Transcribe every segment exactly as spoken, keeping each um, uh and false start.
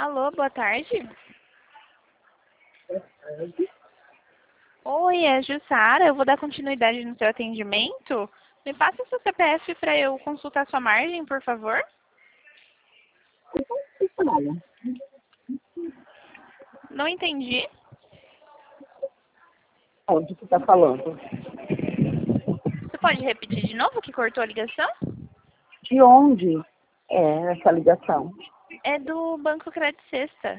Alô, boa tarde. Oi, é Jussara. Eu vou dar continuidade no seu atendimento. Me passa o seu C P F para eu consultar sua margem, por favor. Não entendi. Onde você está falando? Você pode repetir de novo que cortou a ligação? De onde é essa ligação? É do Banco Crédito Sexta.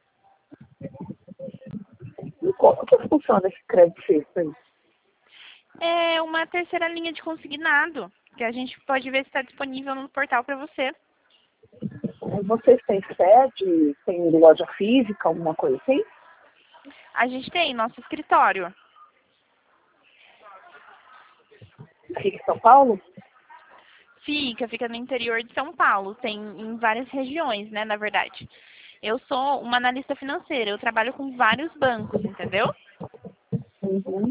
E como que funciona esse crédito sexta aí? É uma terceira linha de consignado, que a gente pode ver se está disponível no portal para você. Vocês têm sede, tem loja física, alguma coisa assim? A gente tem nosso escritório. Fica em São Paulo? Fica, fica no interior de São Paulo. Tem em várias regiões, né, na verdade. Eu sou uma analista financeira, eu trabalho com vários bancos, entendeu? Uhum.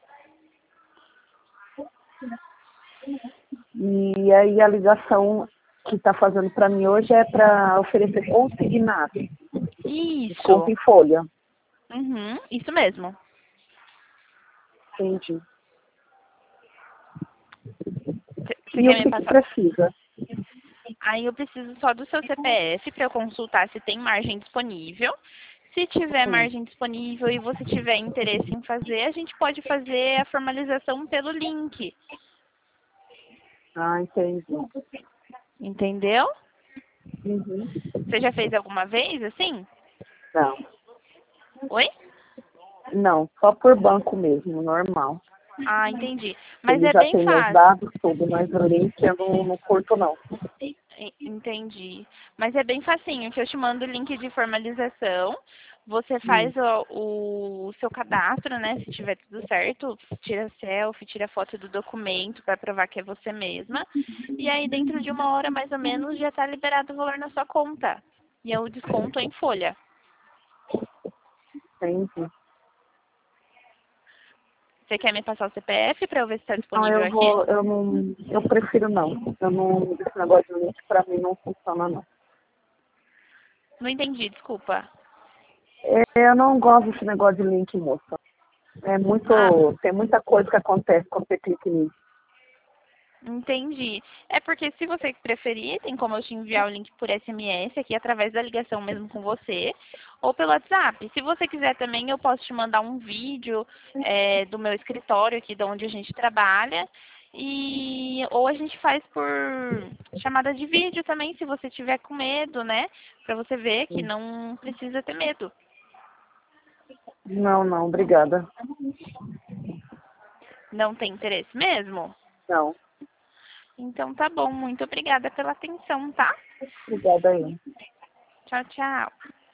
E aí a ligação que está fazendo para mim hoje é para oferecer consignado. Desconto Isso. em folha. Uhum, isso mesmo. Entendi. Você E quer o me que, que passar? precisa? Aí eu preciso só do seu C P F para eu consultar se tem margem disponível. Se tiver Hum. margem disponível e você tiver interesse em fazer, a gente pode fazer a formalização pelo link. Ah, entendi. Entendeu? Uhum. Você já fez alguma vez assim? Não. Oi? Não, só por banco mesmo, normal. Ah, entendi. Mas Ele é já bem tem meus fácil. dados, tudo, mas o link eu não, não curto, não. E- Entendi. Mas é bem facinho, que eu te mando o link de formalização. Você Hum. faz o, o seu cadastro, né? Se tiver tudo certo, tira selfie, tira foto do documento para provar que é você mesma. E aí, dentro de uma hora mais ou menos, já está liberado o valor na sua conta. E é o desconto em folha. Entendi. Você quer me passar o C P F para eu ver se está Então disponível eu aqui? vou, eu não, eu prefiro não. Eu não, esse negócio de link pra mim não funciona, não. Não entendi, desculpa. É, eu não gosto desse negócio de link, moça. É muito, Ah, tem muita coisa que acontece quando você clica nisso. entendi. É porque se você preferir, tem como eu te enviar o link por S M S aqui através da ligação mesmo com você, ou pelo WhatsApp. Se você quiser também, eu posso te mandar um vídeo é, do meu escritório aqui, de onde a gente trabalha. E ou a gente faz por chamada de vídeo também, se você tiver com medo, né? Pra você ver que não precisa ter medo. Não, não, obrigada. Não tem interesse mesmo? Não, Então tá bom, muito obrigada pela atenção, tá? obrigada aí. Tchau, tchau.